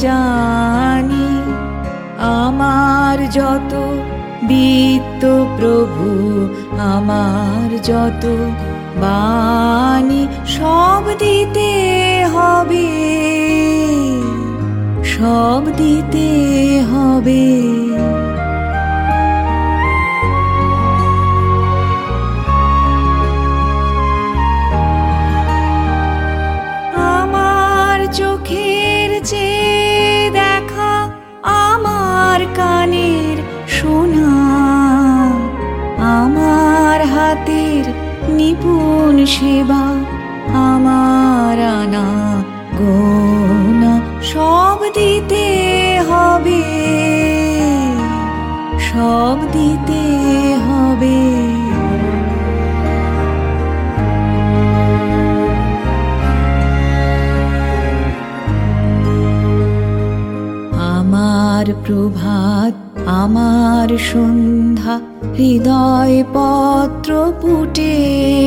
জানি আমার যত বিত্ত প্রভু, আমার যত বাণী সব দিতে হবে, সব দিতে হবে। আমার চোখের চেয়ে দেখা, আমার কানের শোনা, আমার হাতের নিপুণ সেবা, আমার আনা গোনা সব দিতে হবে, সব দিতে হবে। আমার প্রভাত, আমার সন্ধ্যা, হৃদয় পত্র পুটে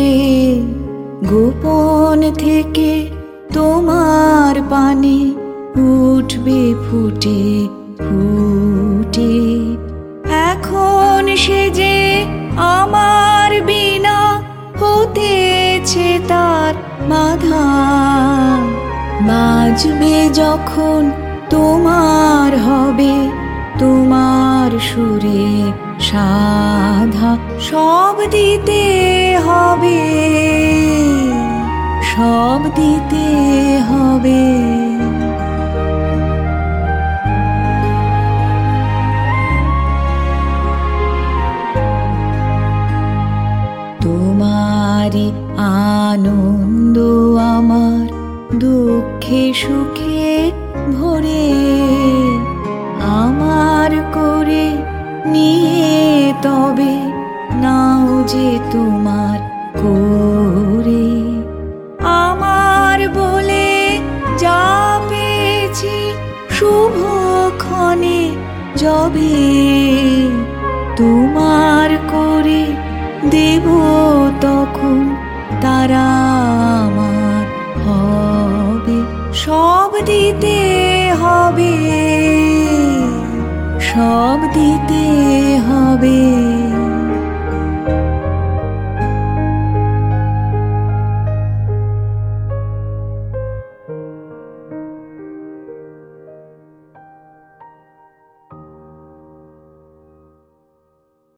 গোপন থেকে তোমার পানে উঠবে ফুটে ফুটে। এখন সে যে আমার বিনা হতেছে তার বাধা, বাজবে যখন তোমার হবে তোমার সুরে সাধা, সব দিতে হবে, সব দিতে হবে। তোমারই আনন্দ আমার দুঃখে সুখে ভরে, আমার করে নিয়ে তবে নাও যে তোমার করে। আমার বলে যা পেয়েছি শুভক্ষণে যবে, তোমার করে দেব তখন তারা আমার হবে, সব দিতে হবে, সব দিতে হবে।